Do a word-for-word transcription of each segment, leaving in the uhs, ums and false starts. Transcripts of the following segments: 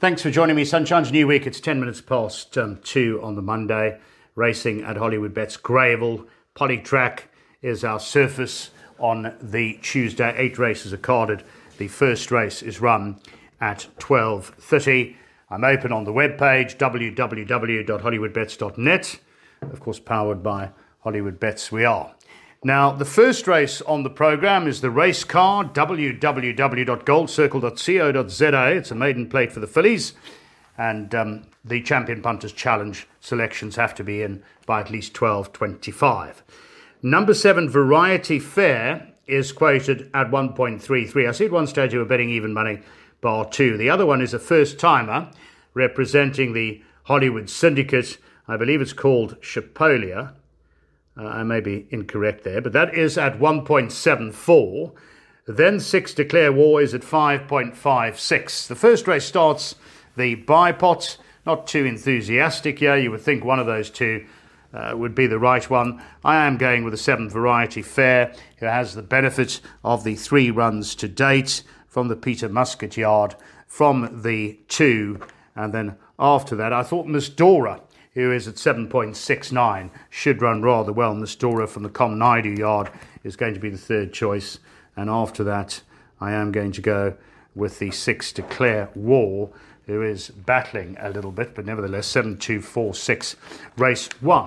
Thanks for joining me. Sunshine's New Week. It's ten minutes past um, two on the Monday. Racing at Hollywood Bets Gravel. Polytrack is our surface on the Tuesday. Eight races are carded. The first race is run at twelve thirty. I'm open on the webpage, w w w dot hollywood bets dot net. Of course, powered by Hollywood Bets we are. Now, the first race on the programme is the race card, w w w dot gold circle dot co dot z a. It's a maiden plate for the fillies, and um, the Champion Punters Challenge selections have to be in by at least twelve twenty-five. Number seven, Variety Fair, is quoted at one point three three. I see at one stage you were betting even money, bar two. The other one is a first-timer representing the Hollywood Syndicate. I believe it's called Chapolia. Uh, I may be incorrect there, but that is at one point seven four. Then six, Declare War, is at five point five six. The first race starts the bipot. Not too enthusiastic here. You would think one of those two uh, would be the right one. I am going with the seven, Variety Fair, who has the benefit of the three runs to date from the Peter Muscat yard, from the two, and then after that, I thought Miss Dora, who is at seven point six nine, should run rather well. Miss Dora from the Com Naidu yard is going to be the third choice. And after that, I am going to go with the six, Declare War, who is battling a little bit, but nevertheless, seven two four six, race one.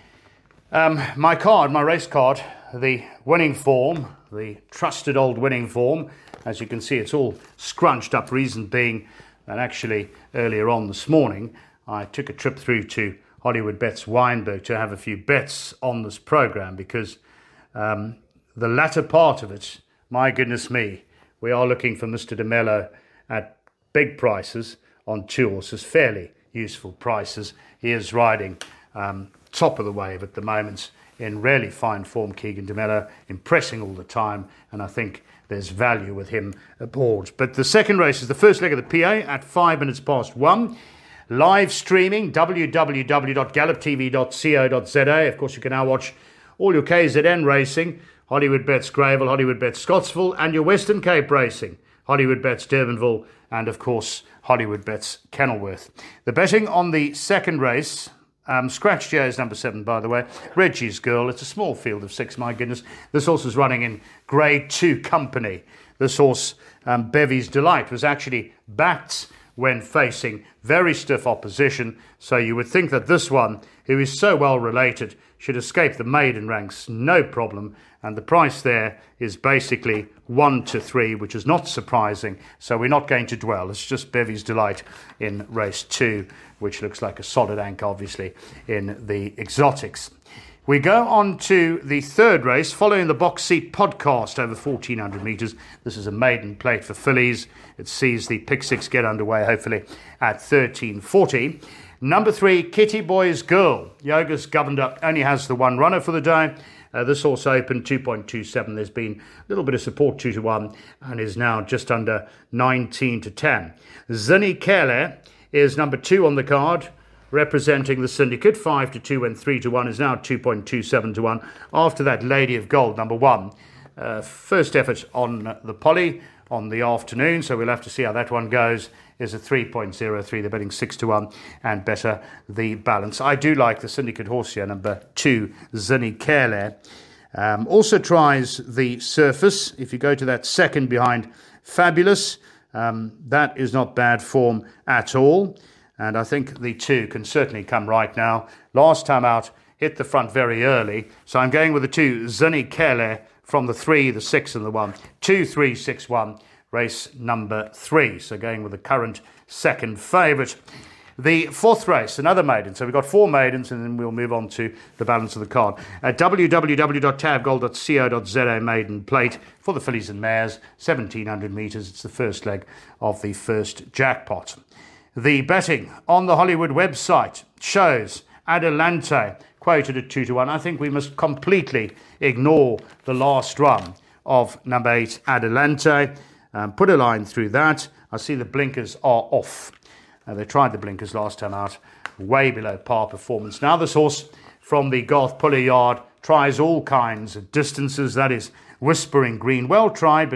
Um, my card, my race card, the winning form, the trusted old winning form. As you can see, it's all scrunched up, reason being that actually earlier on this morning, I took a trip through to Hollywood Bets Wynberg to have a few bets on this program, because um, the latter part of it, my goodness me, we are looking for Mister De Mello at big prices on two horses, fairly useful prices. He is riding um, top of the wave at the moment, in really fine form, Keegan De Mello, impressing all the time, and I think there's value with him aboard. But the second race is the first leg of the P A at five minutes past one. Live streaming, w w w dot gallop t v dot co dot z a. Of course, you can now watch all your K Z N racing, Hollywood Bets Gravel, Hollywood Bets Scottsville, and your Western Cape racing, Hollywood Bets Durbanville, and of course, Hollywood Bets Kenilworth. The betting on the second race, um, Scratch J is number seven, by the way, Reggie's Girl. It's a small field of six, my goodness. This horse is running in grade two company. This horse, um, Bevy's Delight, was actually backed when facing very stiff opposition, so you would think that this one, who is so well related, should escape the maiden ranks, no problem, and the price there is basically one to three, which is not surprising, so we're not going to dwell. It's just Bevy's Delight in race two, which looks like a solid anchor, obviously, in the exotics. We go on to the third race, following the Box Seat Podcast over fourteen hundred metres. This is a maiden plate for fillies. It sees the pick six get underway, hopefully, at thirteen forty. Number three, Kitty Boy's Girl. Yogas Governor only has the one runner for the day. Uh, this horse opened two point two seven. There's been a little bit of support, two to one, and is now just under nineteen to ten. Zinni Kele is number two on the card, representing the Syndicate. Five to two and three to one is now two point two seven to one. After that, Lady of Gold, number one. Uh, first effort on the Poly on the afternoon, so we'll have to see how that one goes, is a three point zero three. They're betting six to one and better the balance. I do like the Syndicate horse here, number two, Zinni Kele. Um, also tries the Surface. If you go to that second behind Fabulous, um, that is not bad form at all. And I think the two can certainly come right now. Last time out, hit the front very early. So I'm going with the two, Zinni Kele, from the three, the six, and the one. Two, three, six, one, race number three. So going with the current second favourite. The fourth race, another maiden. So we've got four maidens, and then we'll move on to the balance of the card. At w w w dot tab gold dot co dot z a, maiden plate for the fillies and mares, seventeen hundred metres. It's the first leg of the first jackpot. The betting on the Hollywood website shows Adelante quoted at two to one. I think we must completely ignore the last run of number eight, Adelante. Um, put a line through that. I see the blinkers are off. Uh, they tried the blinkers last time out, way below par performance. Now this horse from the Garth Puller yard tries all kinds of distances. That is Whispering Green. Well tried, but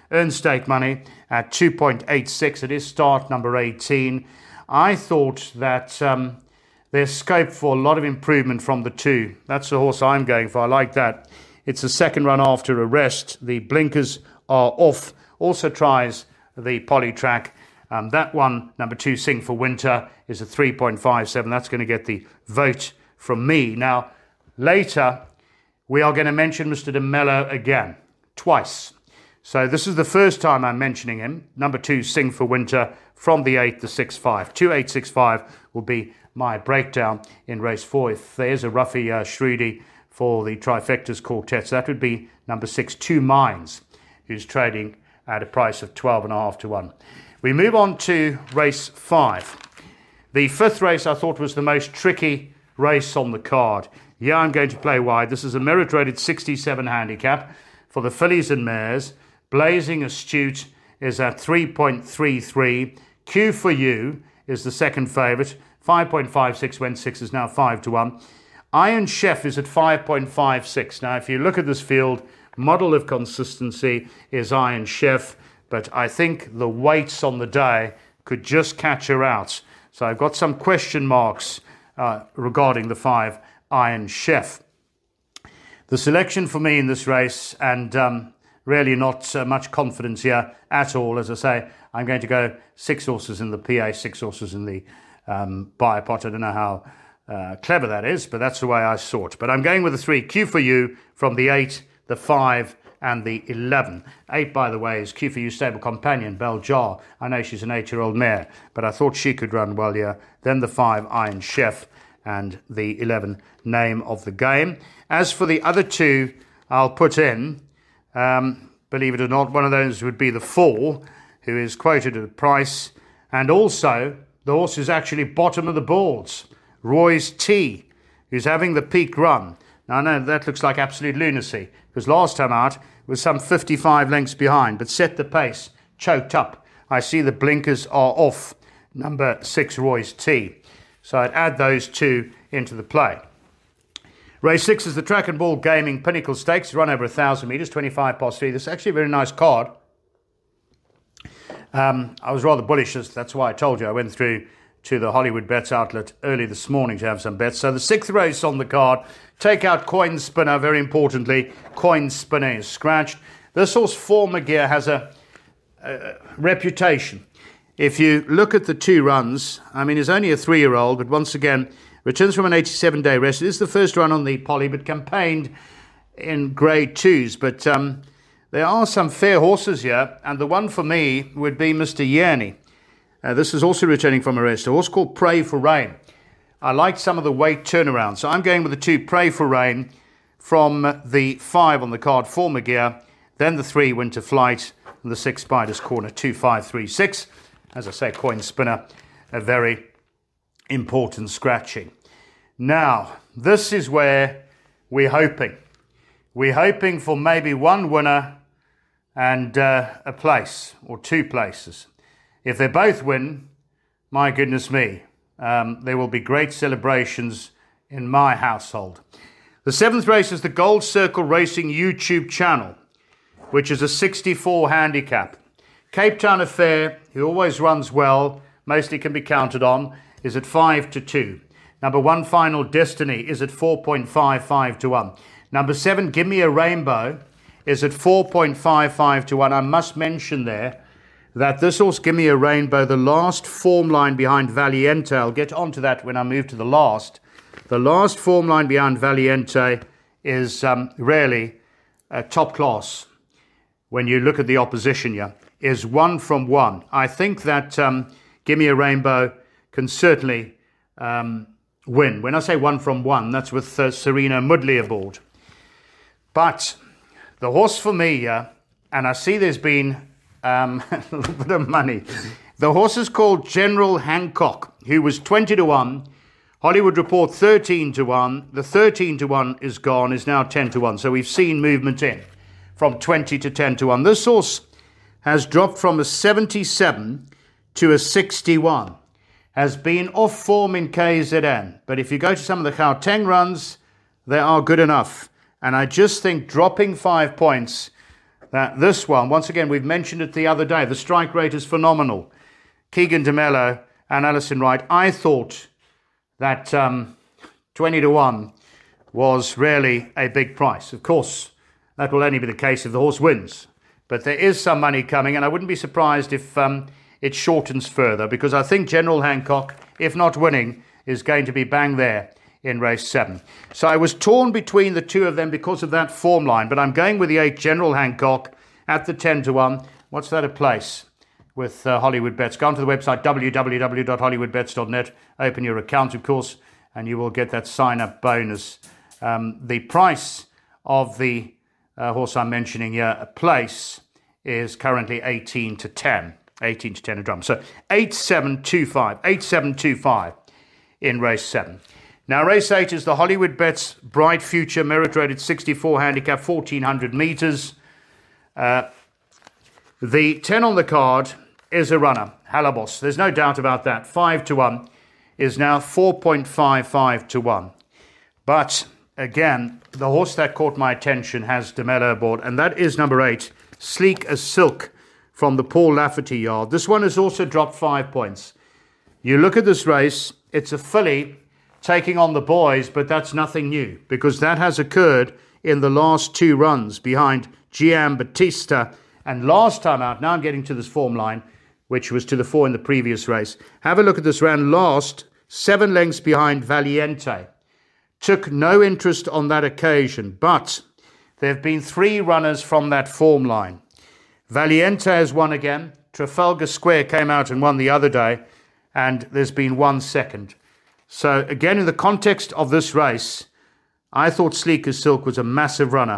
earned stake money at two point eight six. It is start number eighteen. I thought that um, there's scope for a lot of improvement from the two. That's the horse I'm going for. I like that. It's the second run after a rest. The blinkers are off. Also tries the Polytrack. Um, that one, number two, Sing for Winter, is a three point five seven. That's going to get the vote from me. Now, later, we are going to mention Mister De Mello again, twice. So this is the first time I'm mentioning him. Number two, Sing for Winter, from the eight, the six five. two eight six five will be my breakdown in race four. If there's a Ruffy uh, Shreedy for the Trifectas Quartet, so that would be number six, Two Minds, who's trading at a price of twelve and a half to one. We move on to race five. The fifth race I thought was the most tricky race on the card. Yeah, I'm going to play wide. This is a merit-rated sixty-seven handicap for the fillies and mares. Blazing Astute is at three point three three. Q for You is the second favourite. five point five six, went six, is now five to one. Iron Chef is at five point five six. Now, if you look at this field, model of consistency is Iron Chef, but I think the weights on the day could just catch her out. So I've got some question marks uh, regarding the five, Iron Chef. The selection for me in this race, and um, really not uh, much confidence here at all. As I say, I'm going to go six horses in the P A, six horses in the um, Biopot. I don't know how uh, clever that is, but that's the way I saw it. But I'm going with the three, Q for You, from the eight, the five, and the eleven. eight, by the way, is Q for You stable companion, Bell Jar. I know she's an eight-year-old mare, but I thought she could run well here. Then the five, Iron Chef, and the eleven, Name of the Game. As for the other two, I'll put in, um, believe it or not, one of those would be the four, who is quoted at a price, and also the horse is actually bottom of the boards, Roy's T, who's having the peak run. Now, I know that looks like absolute lunacy, because last time out was some fifty-five lengths behind, but set the pace, choked up. I see the blinkers are off, number six, Roy's T. So I'd add those two into the play. Race six is the Track and Ball Gaming Pinnacle Stakes, run over one thousand metres, twenty-five past three. This is actually a very nice card. Um, I was rather bullish, that's why I told you I went through to the Hollywood Bets outlet early this morning to have some bets. So the sixth race on the card, take out Coin Spinner, very importantly. Coin Spinner is scratched. This horse, Four McGear, has a, a reputation. If you look at the two runs, I mean, he's only a three-year-old, but once again, returns from an eighty-seven day rest. It is the first run on the Poly, but campaigned in grade twos. But um, there are some fair horses here, and the one for me would be Mister Yerny. Uh, this is also returning from a rest. A horse called Pray for Rain. I liked some of the weight turnaround, so I'm going with the two, Pray for Rain, from the five on the card, Four McGear, then the three, Winter Flight, and the six, Spider's Corner, two, five, three, six. As I say, Coin Spinner, a very important scratching. Now, this is where we're hoping. We're hoping for maybe one winner and uh, a place, or two places. If they both win, my goodness me, um, there will be great celebrations in my household. The seventh race is the Gold Circle Racing YouTube channel, which is a sixty-four handicap. Cape Town Affair, who always runs well, mostly can be counted on, is at five to two. Number one, Final Destiny, is at four point five five to one. Number seven, Give Me a Rainbow, is at four point five five to one. I must mention there that this horse, Give Me a Rainbow, the last form line behind Valiente, I'll get onto that when I move to the last. The last form line behind Valiente is um, really uh, top class when you look at the opposition here. Is one from one. I think that um, Give Me a Rainbow can certainly um, win. When I say one from one, that's with uh, Serena Mudley aboard. But the horse for me, uh, and I see there's been um, a little bit of money. The horse is called General Hancock, who was twenty to one. Hollywood Report thirteen to one. The thirteen to one is gone, is now ten to one. So we've seen movement in from twenty to ten to one. This horse has dropped from a seventy-seven to a sixty-one, has been off form in K Z N. But if you go to some of the Gauteng runs, they are good enough. And I just think dropping five points, that this one, once again, we've mentioned it the other day, the strike rate is phenomenal. Keegan de Mello and Alison Wright. I thought that um, twenty to one was really a big price. Of course, that will only be the case if the horse wins. But there is some money coming, and I wouldn't be surprised if um, it shortens further, because I think General Hancock, if not winning, is going to be bang there in race seven. So I was torn between the two of them because of that form line, but I'm going with the eight, General Hancock, at the ten to one. What's that a place? With uh, Hollywood Bets. Go onto the website w w w dot hollywood bets dot net, open your account, of course, and you will get that sign-up bonus. Um, the price of the uh, horse I'm mentioning here, a place, is currently eighteen to ten. eighteen to ten a drum. So eight seven two five. eight seven two five in race seven. Now, race eight is the Hollywood Bets Bright Future Merit Rated sixty-four handicap, fourteen hundred metres. Uh, the ten on the card is a runner, Halabos. There's no doubt about that. five to one is now four point five five to one. But, again, the horse that caught my attention has de Mello aboard, and that is number eight, Sleek as Silk, from the Paul Lafferty yard. This one has also dropped five points. You look at this race, it's a filly taking on the boys, but that's nothing new, because that has occurred in the last two runs behind Gian Battista. And last time out, now I'm getting to this form line, which was to the four in the previous race. Have a look at this, ran last, seven lengths behind Valiente. Took no interest on that occasion, but there have been three runners from that form line. Valiente has won again. Trafalgar Square came out and won the other day, and there's been one second. So again, in the context of this race, I thought Sleek as Silk was a massive runner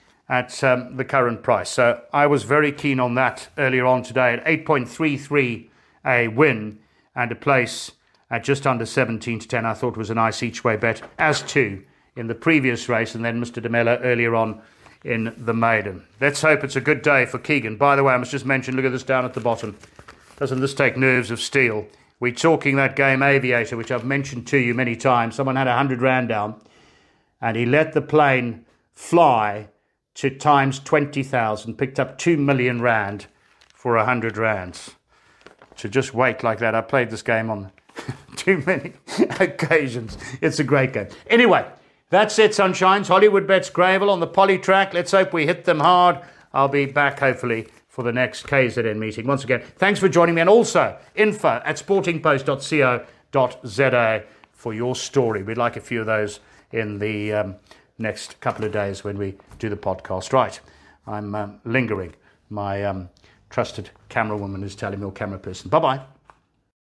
at um, the current price. So I was very keen on that earlier on today at eight point three three a win and a place at just under seventeen to ten. I thought was a nice each-way bet, as two in the previous race, and then Mister de Mello earlier on in the maiden. Let's hope it's a good day for Keegan. By the way, I must just mention, look at this down at the bottom. Doesn't this take nerves of steel? We're talking that game Aviator, which I've mentioned to you many times. Someone had a hundred rand down, and he let the plane fly to times twenty thousand, picked up two million rand for a hundred rands. To just wait like that. I played this game on too many occasions. It's a great game. Anyway, that's it, Sunshines. Hollywood Bets Gravel on the poly track. Let's hope we hit them hard. I'll be back, hopefully, for the next K Z N meeting. Once again, thanks for joining me. And also, info at sporting post dot co dot z a for your story. We'd like a few of those in the um, next couple of days when we do the podcast. Right, I'm um, lingering. My um, trusted camera woman is telling me, or camera person. Bye-bye.